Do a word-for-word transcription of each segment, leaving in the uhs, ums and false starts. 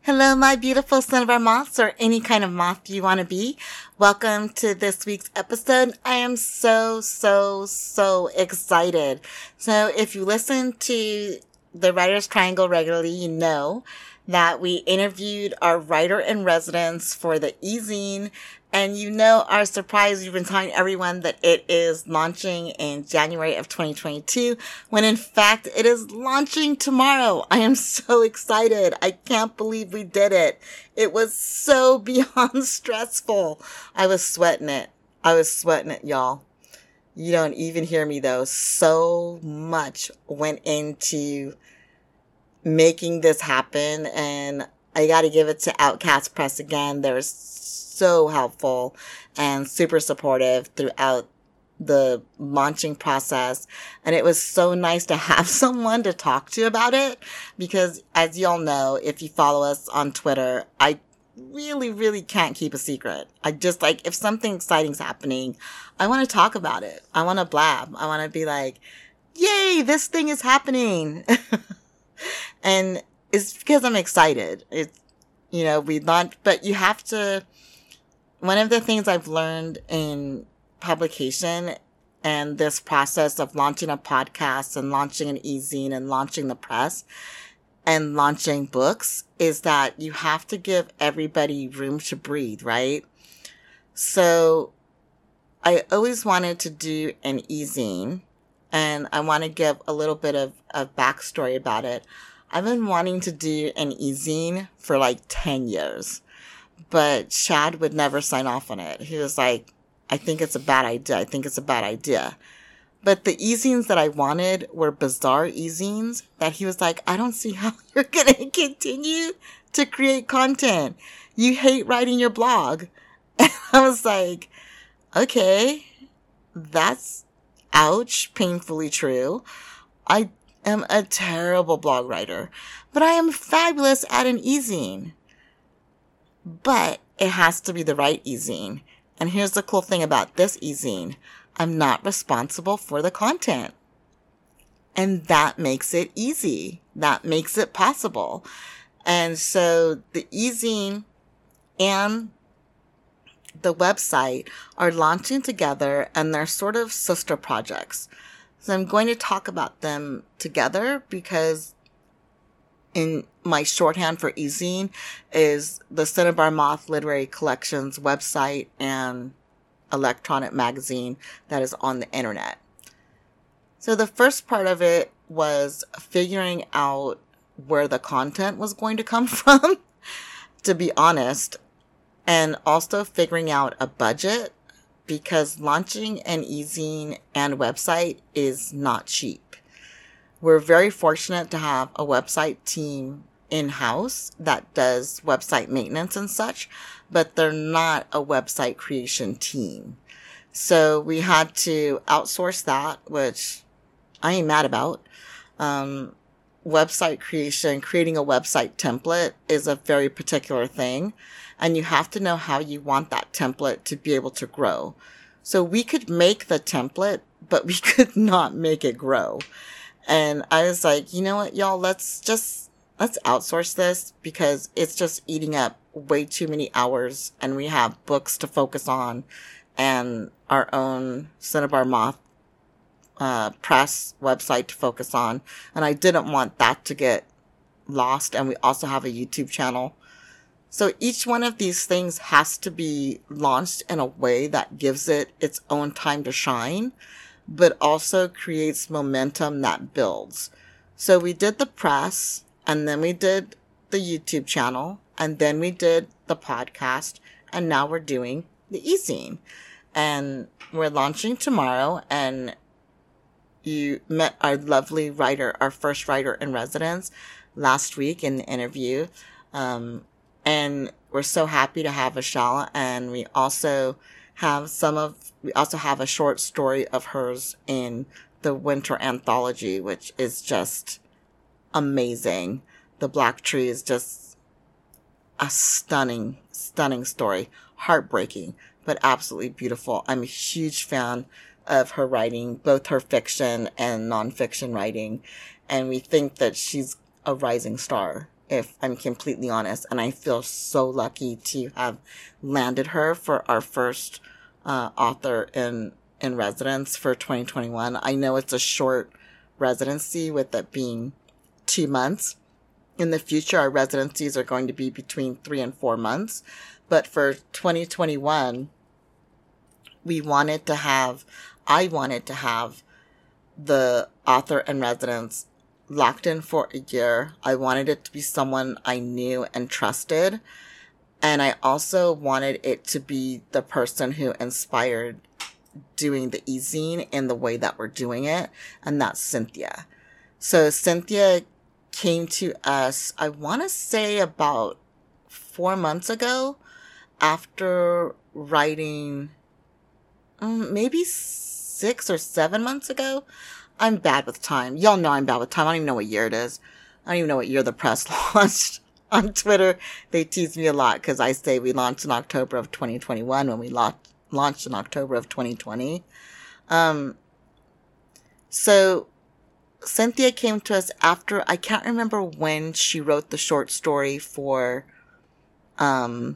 Hello, my beautiful cinnabar moths, or any kind of moth you want to be. Welcome to this week's episode. I am so, so, so excited. So if you listen to the Writer's Triangle regularly, you know that we interviewed our writer in residence for the e-zine, and you know our surprise, we've been telling everyone that it is launching in January of twenty twenty-two, when in fact it is launching tomorrow. I am so excited. I can't believe we did it. It was so beyond stressful. I was sweating it. I was sweating it, y'all. You don't even hear me though. So much went into making this happen, and I got to give it to Outcast Press again. They're so helpful and super supportive throughout the launching process, and it was so nice to have someone to talk to about it, because as y'all know, if you follow us on Twitter, I really, really can't keep a secret. I just, like, if something exciting's happening, I want to talk about it. I want to blab. I want to be like, yay, this thing is happening. And it's because I'm excited. It's, you know, we launched, but you have to, one of the things I've learned in publication and this process of launching a podcast and launching an e-zine and launching the press and launching books is that you have to give everybody room to breathe, right? So I always wanted to do an e-zine, and I want to give a little bit of, of backstory about it. I've been wanting to do an e-zine for like ten years, but Chad would never sign off on it. He was like, I think it's a bad idea. I think it's a bad idea. But the e-zines that I wanted were bizarre e-zines that he was like, I don't see how you're going to continue to create content. You hate writing your blog. And I was like, okay, that's ouch, painfully true. I am a terrible blog writer, but I am fabulous at an e-zine. But it has to be the right e-zine. And here's the cool thing about this e-zine. I'm not responsible for the content. And that makes it easy. That makes it possible. And so the e-zine and the website are launching together, and they're sort of sister projects. So I'm going to talk about them together because in my shorthand for e-zine is the Cinnabar Moth Literary Collections website and electronic magazine that is on the internet. So the first part of it was figuring out where the content was going to come from, to be honest, and also figuring out a budget, because launching an e-zine and website is not cheap. We're very fortunate to have a website team in-house that does website maintenance and such, but they're not a website creation team. So we had to outsource that, which I ain't mad about. Um, website creation, creating a website template is a very particular thing, and you have to know how you want that template to be able to grow. So we could make the template, but we could not make it grow. And I was like, you know what, y'all, let's just, let's outsource this, because it's just eating up way too many hours, and we have books to focus on and our own Cinnabar Moth uh, press website to focus on. And I didn't want that to get lost. And we also have a YouTube channel. So each one of these things has to be launched in a way that gives it its own time to shine, but also creates momentum that builds. So we did the press, and then we did the YouTube channel, and then we did the podcast, and now we're doing the e-zine. And we're launching tomorrow, and you met our lovely writer, our first writer in residence last week in the interview. Um, and we're so happy to have Ashalla, and we also have some of, we also have a short story of hers in the Winter Anthology, which is just amazing. The Black Tree is just a stunning, stunning story. Heartbreaking, but absolutely beautiful. I'm a huge fan of her writing, both her fiction and nonfiction writing. And we think that she's a rising star if I'm completely honest. And I feel so lucky to have landed her for our first uh, author in, in residence for twenty twenty-one. I know it's a short residency with it being two months. In the future, our residencies are going to be between three and four months. But for twenty twenty-one, we wanted to have, I wanted to have the author in residence locked in for a year. I wanted it to be someone I knew and trusted. And I also wanted it to be the person who inspired doing the e-zine in the way that we're doing it. And that's Cynthia. So Cynthia came to us, I want to say about four months ago, after writing um, maybe six or seven months ago. I'm bad with time. Y'all know I'm bad with time. I don't even know what year it is. I don't even know what year the press launched. On Twitter, they tease me a lot because I say we launched in October of twenty twenty-one when we la- launched in October of twenty twenty. Um, so Cynthia came to us after, I can't remember when she wrote the short story for um,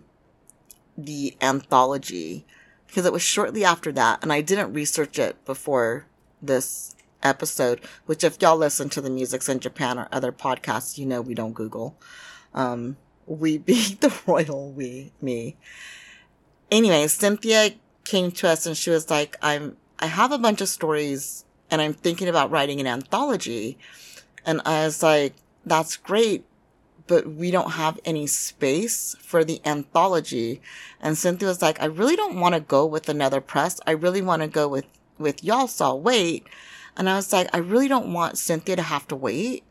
the anthology, because it was shortly after that, and I didn't research it before this episode, which if y'all listen to the Musics in Japan or other podcasts, you know we don't Google. Um, we be the royal we, me. Anyway, Cynthia came to us and she was like, I'm, I have a bunch of stories and I'm thinking about writing an anthology. And I was like, that's great, but we don't have any space for the anthology. And Cynthia was like, I really don't want to go with another press. I really want to go with, with Y'all Saw Wait. And I was like, I really don't want Cynthia to have to wait.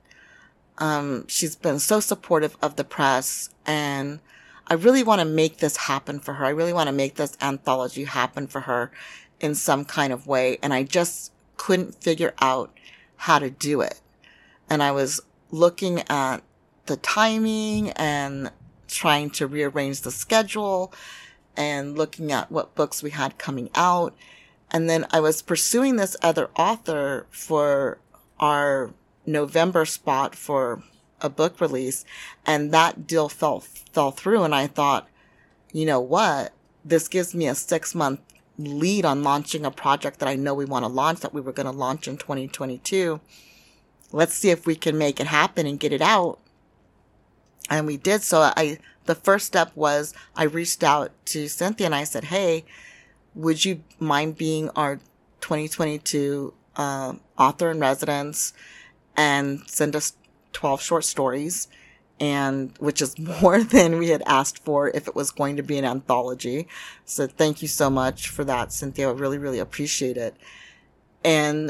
Um, she's been so supportive of the press, and I really want to make this happen for her. I really want to make this anthology happen for her in some kind of way. And I just couldn't figure out how to do it. And I was looking at the timing and trying to rearrange the schedule and looking at what books we had coming out. And then I was pursuing this other author for our November spot for a book release, and that deal fell fell through. And I thought, you know what? This gives me a six month lead on launching a project that I know we want to launch, that we were going to launch in twenty twenty-two. Let's see if we can make it happen and get it out. And we did. So I, the first step was I reached out to Cynthia and I said, hey, would you mind being our twenty twenty-two uh, author in residence and send us twelve short stories, and which is more than we had asked for if it was going to be an anthology. So thank you so much for that, Cynthia. I really, really appreciate it. And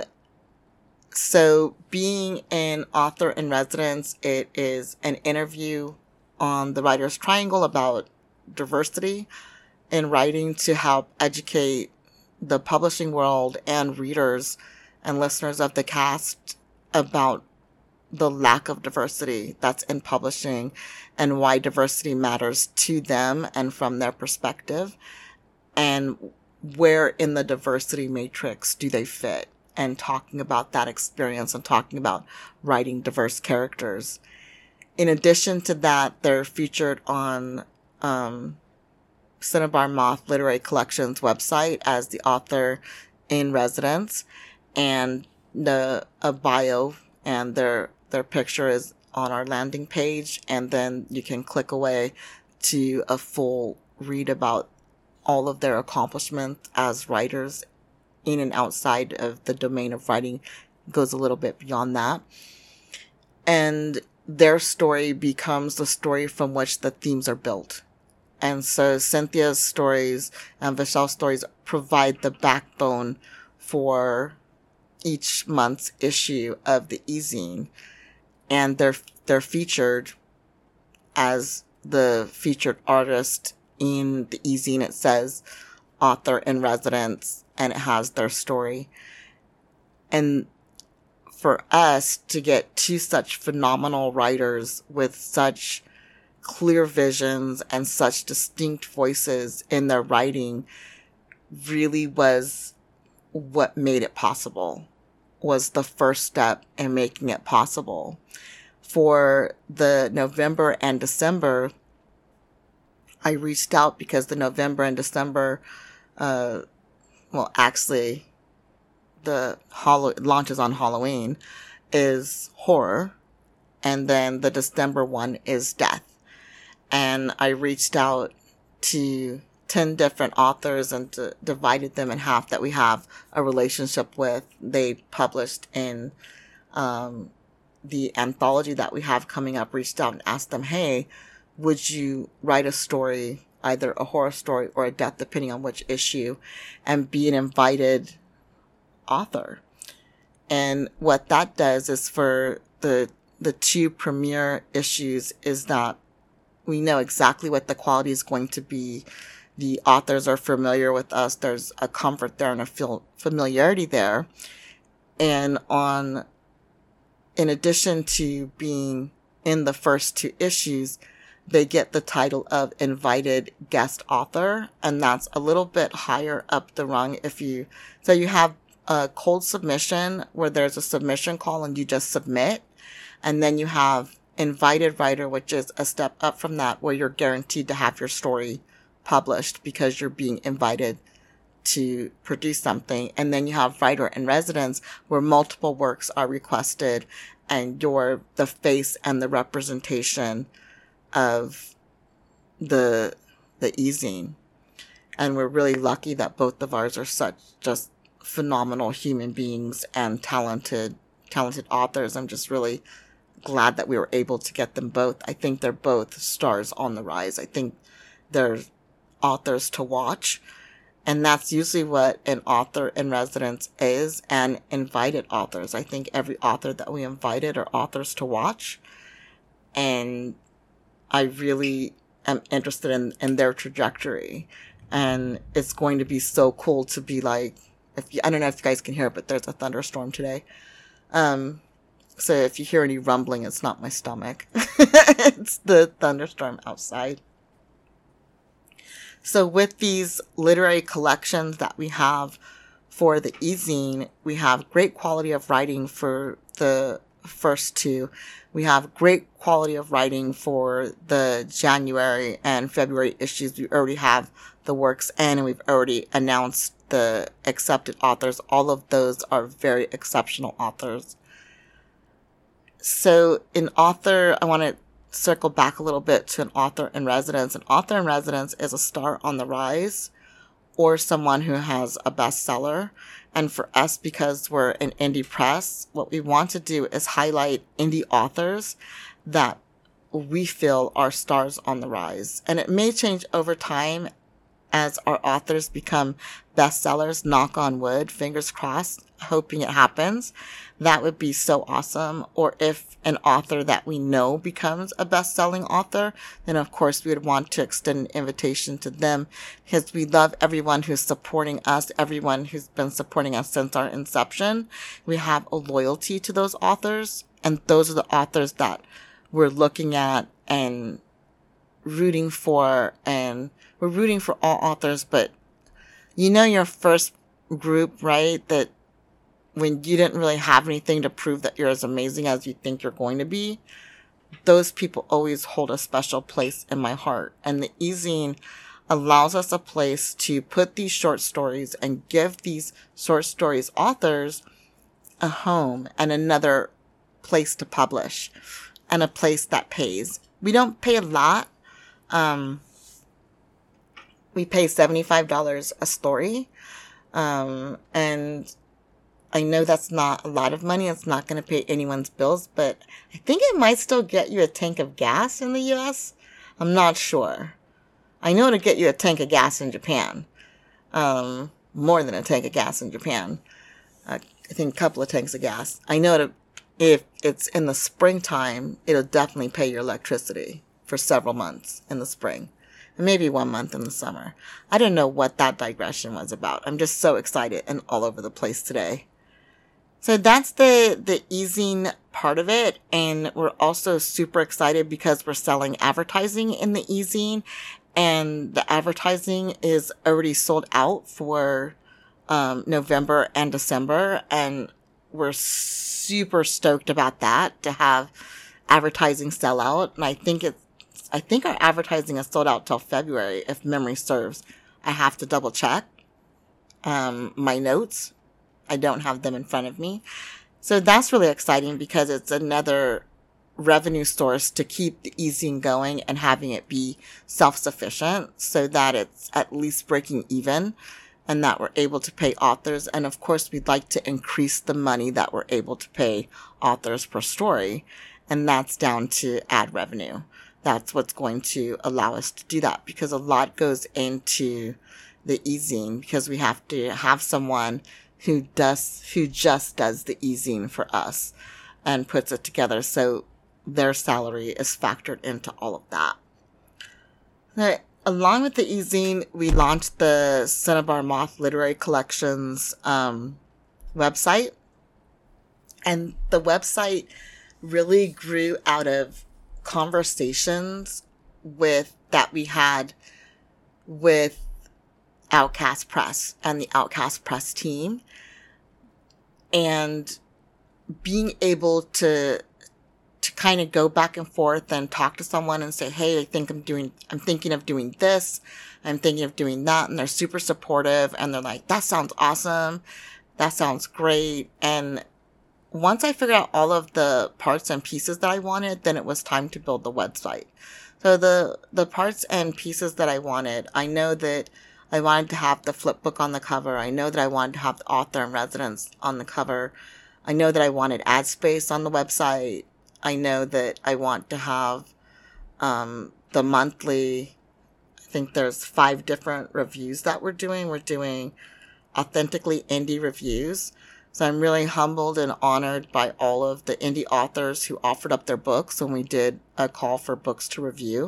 so being an author in residence, it is an interview on the Writer's Triangle about diversity in writing to help educate the publishing world and readers and listeners of the cast about the lack of diversity that's in publishing and why diversity matters to them and from their perspective, and where in the diversity matrix do they fit, and talking about that experience and talking about writing diverse characters. In addition to that, they're featured on um, Cinnabar Moth Literary Collection's website as the author in residence, and the a bio and their their picture is on our landing page, and then you can click away to a full read about all of their accomplishments as writers in and outside of the domain of writing. Goes a little bit beyond that. And their story becomes the story from which the themes are built. And so Cynthia's stories and Vishal's stories provide the backbone for each month's issue of the e-zine. And they're, they're featured as the featured artist in the e-zine. It says author in residence, and it has their story. And for us to get two such phenomenal writers with such clear visions and such distinct voices in their writing really was what made it possible, was the first step in making it possible. for the November and December, I reached out because the November and December, uh, well, actually, the Hall- launches on Halloween is horror, and then the December one is death. And I reached out to ten different authors and d- divided them in half that we have a relationship with. They published in um, the anthology that we have coming up, reached out and asked them, hey, would you write a story, either a horror story or a death, depending on which issue, and be an invited author? And what that does is for the the two premiere issues is that we know exactly what the quality is going to be. The authors are familiar with us. There's a comfort there and a feel familiarity there. And on, in addition to being in the first two issues, they get the title of invited guest author. And that's a little bit higher up the rung. If you, so you have a cold submission where there's a submission call and you just submit. And then you have invited writer, which is a step up from that, where you're guaranteed to have your story published because you're being invited to produce something. And then you have writer in residence, where multiple works are requested and you're the face and the representation of the the e-zine. And we're really lucky that both of ours are such just phenomenal human beings and talented talented authors. I'm just really glad that we were able to get them both. I think they're both stars on the rise. I think they're authors to watch. And that's usually what an author in residence is, and invited authors. I think every author that we invited are authors to watch. And I really am interested in, in their trajectory. And it's going to be so cool to be like, if you, I don't know if you guys can hear it, but there's a thunderstorm today. Um, So if you hear any rumbling, it's not my stomach. It's the thunderstorm outside. So with these literary collections that we have for the e-zine, we have great quality of writing for the first two. We have great quality of writing for the January and February issues. We already have the works in, and we've already announced the accepted authors. All of those are very exceptional authors. So an author, I want to circle back a little bit to an author in residence. An author in residence is a star on the rise or someone who has a bestseller. And for us, because we're an indie press, what we want to do is highlight indie authors that we feel are stars on the rise. And it may change over time as our authors become bestsellers, knock on wood, fingers crossed, hoping it happens. That would be so awesome. Or if an author that we know becomes a best-selling author, then of course we would want to extend an invitation to them, because we love everyone who's supporting us, everyone who's been supporting us since our inception. We have a loyalty to those authors, and those are the authors that we're looking at and rooting for, and we're rooting for all authors. But you know your first group, right? That when you didn't really have anything to prove that you're as amazing as you think you're going to be, those people always hold a special place in my heart. And the e-zine allows us a place to put these short stories and give these short stories authors a home and another place to publish and a place that pays. We don't pay a lot. Um, we pay seventy-five dollars a story. Um, and I know that's not a lot of money. It's not going to pay anyone's bills, but I think it might still get you a tank of gas in the U S. I'm not sure. I know it'll get you a tank of gas in Japan. Um, more than a tank of gas in Japan. Uh, I think a couple of tanks of gas. I know that if it's in the springtime, it'll definitely pay your electricity for several months in the spring. And maybe one month in the summer. I don't know what that digression was about. I'm just so excited and all over the place today. So that's the, the e-zine part of it. And we're also super excited because we're selling advertising in the e-zine. And the advertising is already sold out for um, November and December. And we're super stoked about that, to have advertising sell out. And I think it's, I think our advertising is sold out till February, if memory serves. I have to double check um, my notes. I don't have them in front of me. So that's really exciting because it's another revenue source to keep the e-zine going and having it be self-sufficient so that it's at least breaking even and that we're able to pay authors. And of course, we'd like to increase the money that we're able to pay authors per story. And that's down to ad revenue. That's what's going to allow us to do that because a lot goes into the e-zine because we have to have someone who does, who just does the e-zine for us and puts it together. So their salary is factored into all of that. Now, along with the e-zine, we launched the Cinnabar Moth Literary Collections um, website. And the website really grew out of conversations with that we had with Outcast Press and the Outcast Press team. And being able to to kind of go back and forth and talk to someone and say, hey, I think I'm doing, I'm thinking of doing this. I'm thinking of doing that. And they're super supportive. And they're like, that sounds awesome. That sounds great. And once I figured out all of the parts and pieces that I wanted, then it was time to build the website. So the, the parts and pieces that I wanted, I know that I wanted to have the flip book on the cover. I know that I wanted to have the author in residence on the cover. I know that I wanted ad space on the website. I know that I want to have um, the monthly, I think there's five different reviews that we're doing. We're doing authentically indie reviews. So I'm really humbled and honored by all of the indie authors who offered up their books when we did a call for books to review.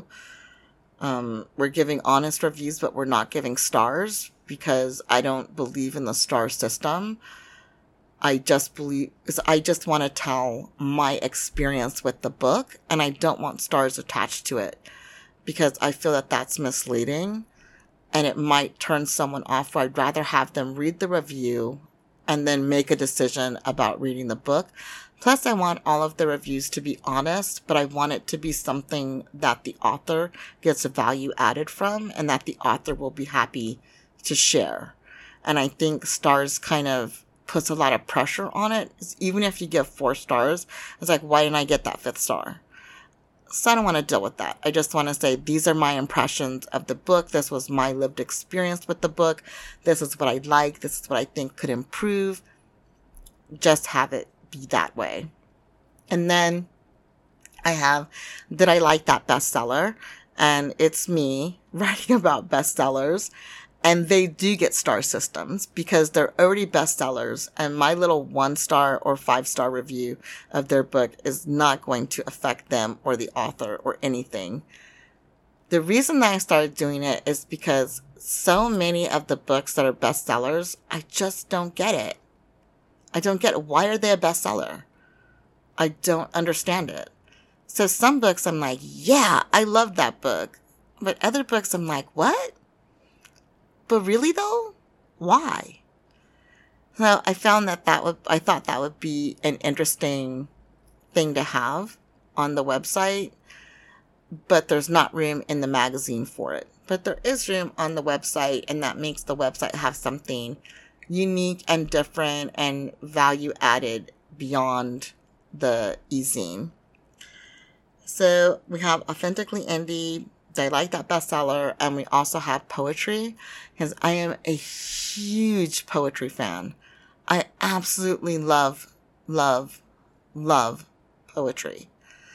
Um, we're giving honest reviews, but we're not giving stars because I don't believe in the star system. I just believe, I just want to tell my experience with the book, and I don't want stars attached to it because I feel that that's misleading and it might turn someone off. I'd rather have them read the review and then make a decision about reading the book. Plus, I want all of the reviews to be honest, but I want it to be something that the author gets a value added from and that the author will be happy to share. And I think stars kind of puts a lot of pressure on it. Even if you give four stars, it's like, why didn't I get that fifth star? So I don't want to deal with that. I just want to say, these are my impressions of the book. This was my lived experience with the book. This is what I like. This is what I think could improve. Just have it be that way. And then I have, did I like that bestseller? And it's me writing about bestsellers. And they do get star systems because they're already bestsellers. And my little one star or five star review of their book is not going to affect them or the author or anything. The reason that I started doing it is because so many of the books that are bestsellers, I just don't get it. I don't get it. Why are they a bestseller? I don't understand it. So some books I'm like, yeah, I love that book. But other books I'm like, what? But really though, why? So I found that that would, I thought that would be an interesting thing to have on the website, but there's not room in the magazine for it. But there is room on the website, and that makes the website have something unique and different and value added beyond the e-zine. So we have Authentically Indie. I like that bestseller, and we also have poetry because I am a huge poetry fan. I absolutely love, love, love poetry.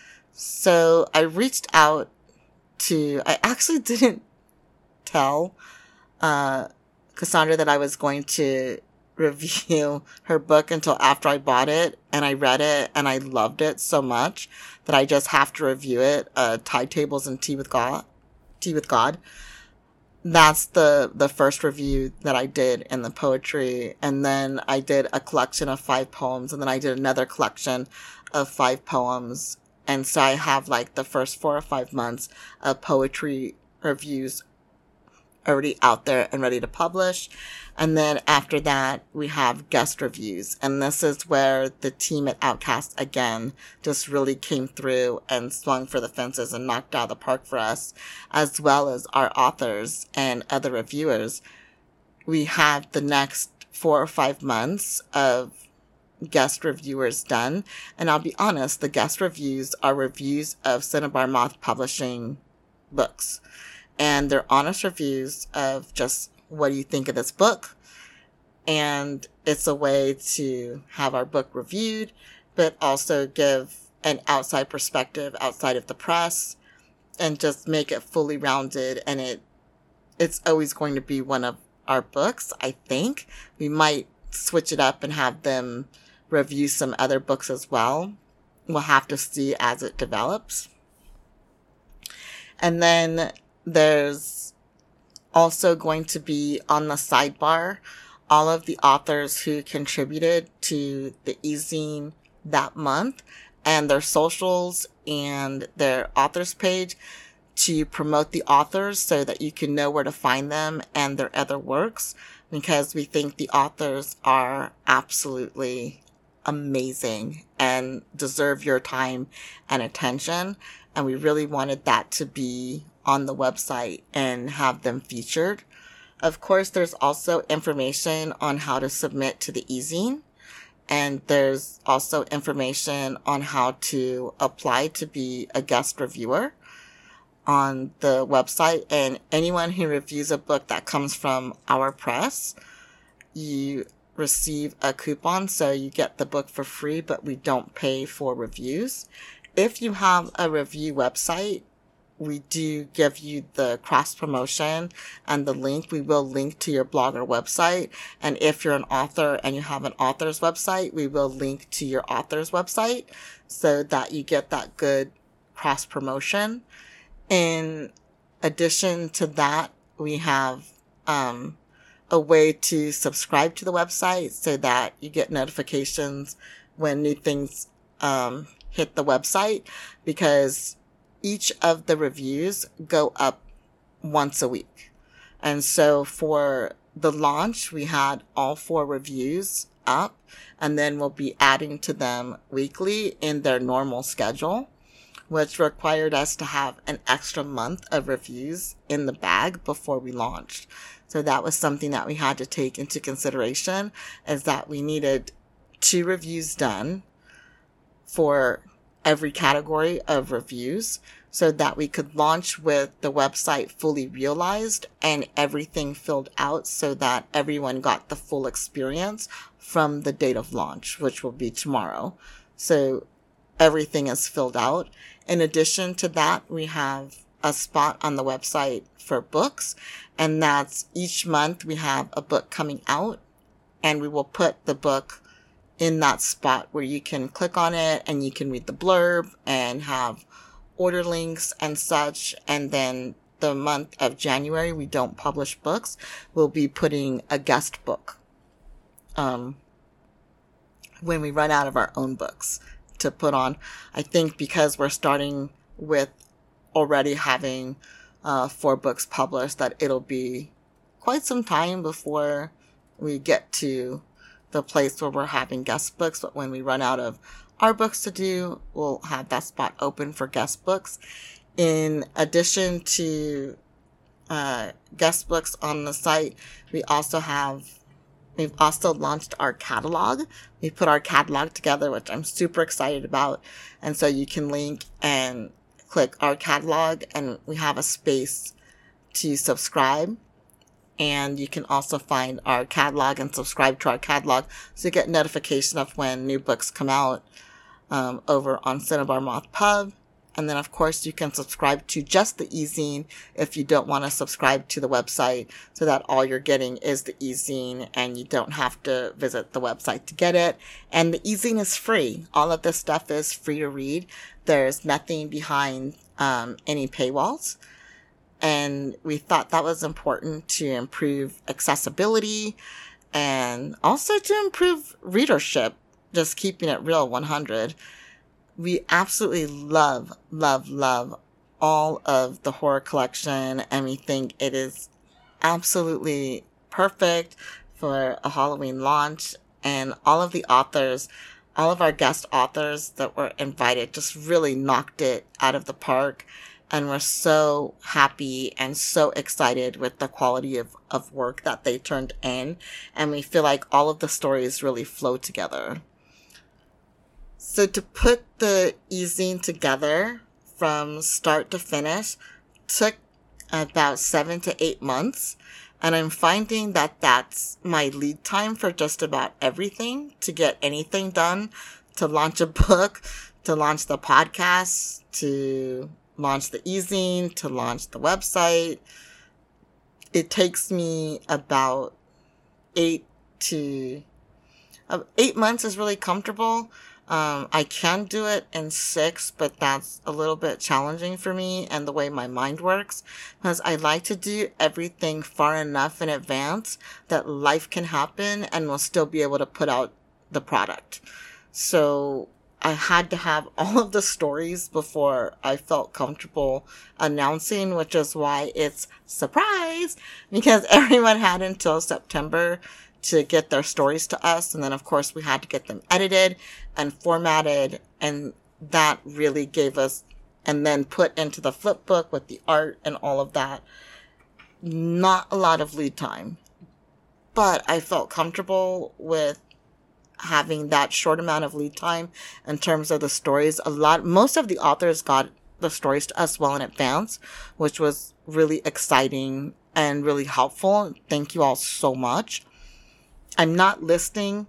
So I reached out to, I actually didn't tell uh, Cassandra that I was going to review her book until after I bought it, and I read it and I loved it so much that I just have to review it. Uh, Tide Tables and Tea with God. Tea with God. That's the, the first review that I did in the poetry. And then I did a collection of five poems. And then I did another collection of five poems. And so I have like the first four or five months of poetry reviews already out there and ready to publish. And then after that, we have guest reviews. And this is where the team at Outcast, again, just really came through and swung for the fences and knocked out of the park for us, as well as our authors and other reviewers. We have the next four or five months of guest reviewers done. And I'll be honest, the guest reviews are reviews of Cinnabar Moth Publishing books. And they're honest reviews of just, what do you think of this book? And it's a way to have our book reviewed, but also give an outside perspective outside of the press and just make it fully rounded. And it it's always going to be one of our books, I think. We might switch it up and have them review some other books as well. We'll have to see as it develops. And then there's also going to be on the sidebar all of the authors who contributed to the e-zine that month and their socials and their authors page to promote the authors so that you can know where to find them and their other works, because we think the authors are absolutely amazing and deserve your time and attention. And we really wanted that to be on the website and have them featured. Of course, there's also information on how to submit to the e-zine. And there's also information on how to apply to be a guest reviewer on the website. And anyone who reviews a book that comes from our press, you receive a coupon, so you get the book for free, but we don't pay for reviews. If you have a review website, we do give you the cross promotion and the link. We will link to your blogger website. And if you're an author and you have an author's website, we will link to your author's website so that you get that good cross promotion. In addition to that, we have, um, a way to subscribe to the website so that you get notifications when new things, um, hit the website, because each of the reviews go up once a week. And so for the launch, we had all four reviews up, and then we'll be adding to them weekly in their normal schedule, which required us to have an extra month of reviews in the bag before we launched. So that was something that we had to take into consideration, is that we needed two reviews done for every category of reviews so that we could launch with the website fully realized and everything filled out so that everyone got the full experience from the date of launch, which will be tomorrow. So everything is filled out. In addition to that, we have a spot on the website for books, and that's each month we have a book coming out, and we will put the book in that spot where you can click on it and you can read the blurb and have order links and such. And then the month of January, we don't publish books. We'll be putting a guest book um, when we run out of our own books to put on. I think because we're starting with already having uh, four books published, that it'll be quite some time before we get to the place where we're having guest books. But when we run out of our books to do, we'll have that spot open for guest books. In addition to uh, guest books on the site, we also have, we've also launched our catalog. We put our catalog together, which I'm super excited about. And so you can link and click our catalog, and we have a space to subscribe. And you can also find our catalog and subscribe to our catalog so you get notification of when new books come out um, over on Cinnabar Moth Pub. And then, of course, you can subscribe to just the e-zine if you don't want to subscribe to the website, so that all you're getting is the e-zine and you don't have to visit the website to get it. And the e-zine is free. All of this stuff is free to read. There's nothing behind um, any paywalls. And we thought that was important to improve accessibility and also to improve readership, just keeping it real one hundred. We absolutely love, love, love all of the horror collection, and we think it is absolutely perfect for a Halloween launch. And all of the authors, all of our guest authors that were invited just really knocked it out of the park. And we're so happy and so excited with the quality of, of work that they turned in. And we feel like all of the stories really flow together. So to put the e-zine together from start to finish took about seven to eight months. And I'm finding that that's my lead time for just about everything, to get anything done, to launch a book, to launch the podcast, to launch the e-zine, to launch the website. It takes me about eight to uh, eight months is really comfortable. Um, I can do it in six, but that's a little bit challenging for me and the way my mind works, because I like to do everything far enough in advance that life can happen and we'll still be able to put out the product. So I had to have all of the stories before I felt comfortable announcing, which is why it's surprise, because everyone had until September to get their stories to us. And then, of course, we had to get them edited and formatted. And that really gave us, and then put into the flip book with the art and all of that. Not a lot of lead time. But I felt comfortable with having that short amount of lead time in terms of the stories. A lot, most of the authors got the stories to us well in advance, which was really exciting and really helpful. Thank you all so much. I'm not listing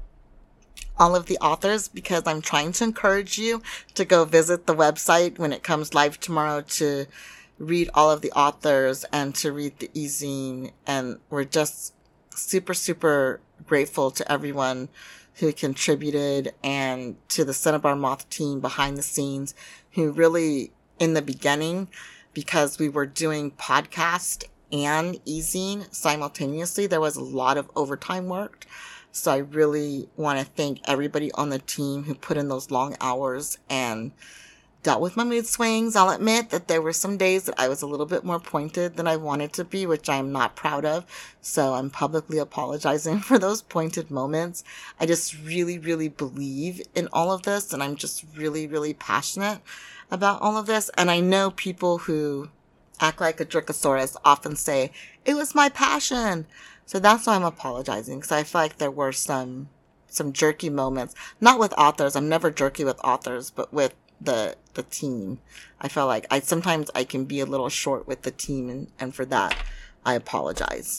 all of the authors because I'm trying to encourage you to go visit the website when it comes live tomorrow to read all of the authors and to read the e-zine. And we're just super, super grateful to everyone who contributed, and to the Cinnabar Moth team behind the scenes who really, in the beginning, because we were doing podcast and e-zine simultaneously, there was a lot of overtime work. So I really want to thank everybody on the team who put in those long hours and dealt with my mood swings. I'll admit that there were some days that I was a little bit more pointed than I wanted to be, which I'm not proud of. So I'm publicly apologizing for those pointed moments. I just really, really believe in all of this, and I'm just really, really passionate about all of this. And I know people who act like a Dracosaurus often say, it was my passion. So that's why I'm apologizing, because I feel like there were some some jerky moments. Not with authors. I'm never jerky with authors, but with the the team. I feel like I sometimes I can be a little short with the team, and, and for that I apologize.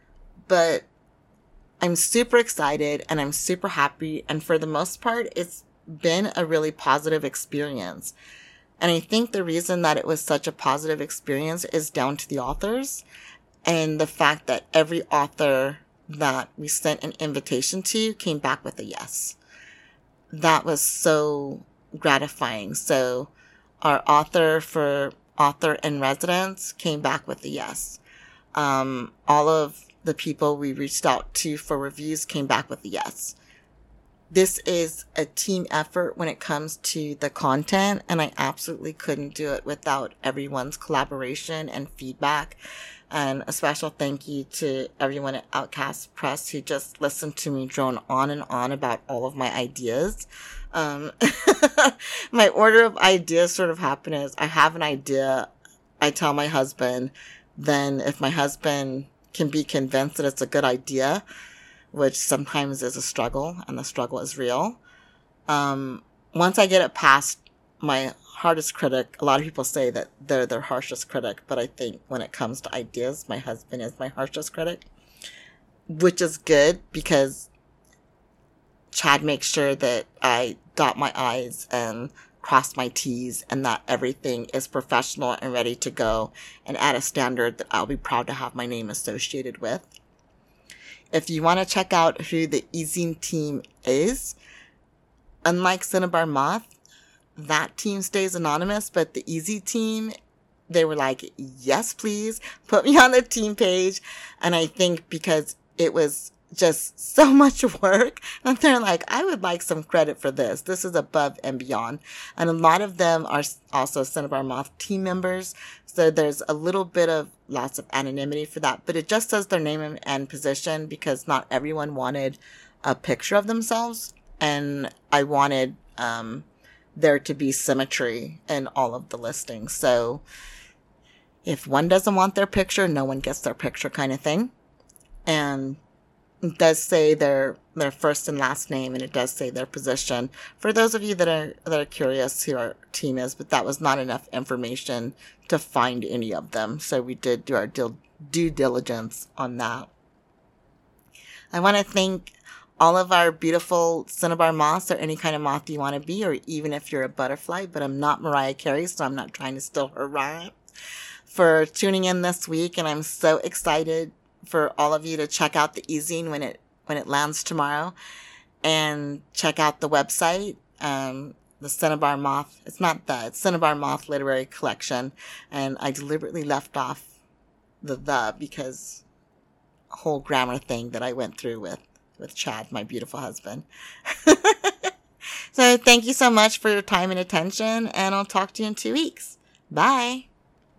But I'm super excited and I'm super happy, and for the most part it's been a really positive experience. And I think the reason that it was such a positive experience is down to the authors, and the fact that every author that we sent an invitation to came back with a yes. That was so gratifying. So our author for author in residence came back with a yes. Um, all of the people we reached out to for reviews came back with a yes. This is a team effort when it comes to the content, and I absolutely couldn't do it without everyone's collaboration and feedback. And a special thank you to everyone at Outcast Press who just listened to me drone on and on about all of my ideas. Um, my order of ideas sort of happen is I have an idea, I tell my husband, then if my husband can be convinced that it's a good idea, which sometimes is a struggle, and the struggle is real. Um, once I get it past my hardest critic, a lot of people say that they're their harshest critic, but I think when it comes to ideas, my husband is my harshest critic, which is good because Chad makes sure that I dot my I's and cross my T's, and that everything is professional and ready to go and at a standard that I'll be proud to have my name associated with. If you want to check out who the e-zine team is, unlike Cinnabar Moth, that team stays anonymous, but the e-zine team, they were like, yes, please, put me on the team page. And I think because it was just so much work. And they're like, I would like some credit for this. This is above and beyond. And a lot of them are also Cinnabar Moth team members. So there's a little bit of lots of anonymity for that. But it just says their name and position because not everyone wanted a picture of themselves. And I wanted um, there to be symmetry in all of the listings. So if one doesn't want their picture, no one gets their picture kind of thing. And it does say their their first and last name, and it does say their position. For those of you that are that are curious who our team is, but that was not enough information to find any of them. So we did do our due, due diligence on that. I want to thank all of our beautiful Cinnabar moths, or any kind of moth you want to be, or even if you're a butterfly, but I'm not Mariah Carey, so I'm not trying to steal her rhyme, for tuning in this week. And I'm so excited for all of you to check out the e-zine when it when it lands tomorrow, and check out the website, um, the Cinnabar Moth. It's not the it's Cinnabar Moth Literary Collection, and I deliberately left off the the because a whole grammar thing that I went through with with Chad, my beautiful husband. So thank you so much for your time and attention, and I'll talk to you in two weeks. Bye.